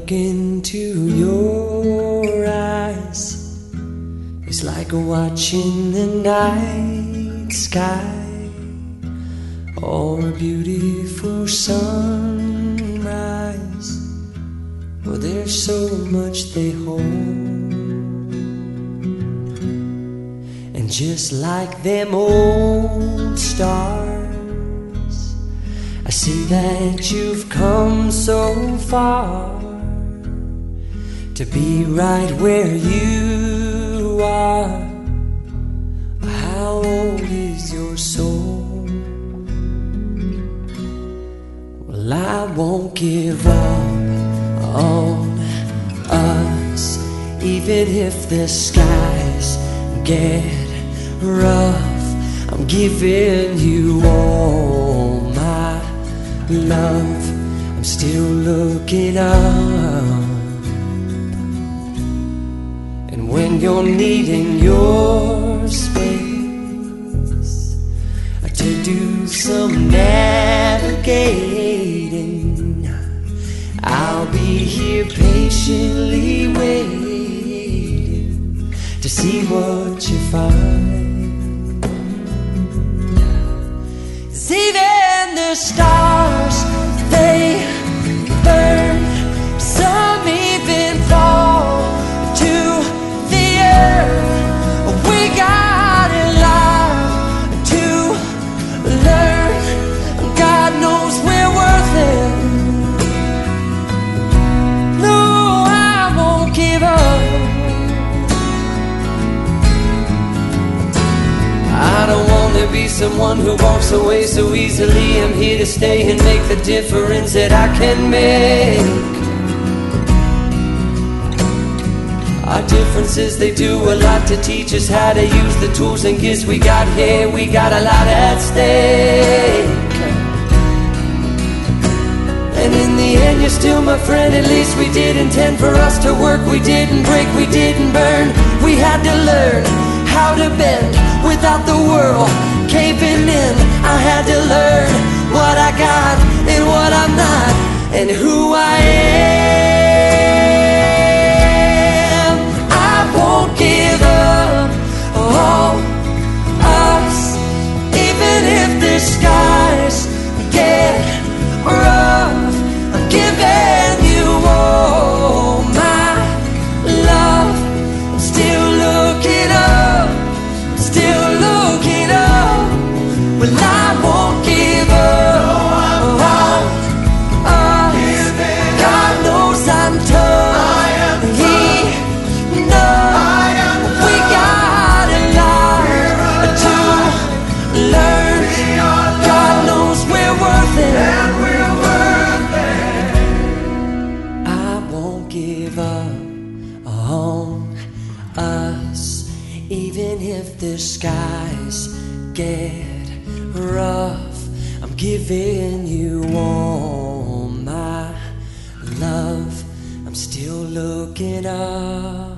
look into your eyes, it's like watching the night sky or a beautiful sunrise. Well, there's so much they hold, and just like them old stars, I see that you've come so far to be right where you are. How old is your soul? Well, I won't give up on us, even if the skies get rough. I'm giving you all my love. I'm still looking up, and when you're needing your space to do some navigating, I'll be here patiently waiting to see what you find. 'Cause even the stars, they burn, some even fall to the earth. We got a lot to learn. God knows we're worth it. No, I won't give up. I don't want to be someone who walks away so easily. I'm here to stay and make the difference that I can make. Our differences, they do a lot to teach us how to use the tools and gifts we got here. We got a lot at stake, and in the end you're still my friend. At least we did intend for us to work. We didn't break, we didn't burn. We had to learn how to bend without the world caving in. I had to learn what I got and what I'm not, and who I am. I won't give up on us, even if the skies get rough. I'm giving you all my love. I'm still looking up, still looking up. Well, I won't give up on us. God knows I'm tough. He knows we got a lot to learn. God knows we're worth it. I won't give up on us, even if the skies get rough. I'm giving you all my love. I'm still looking up.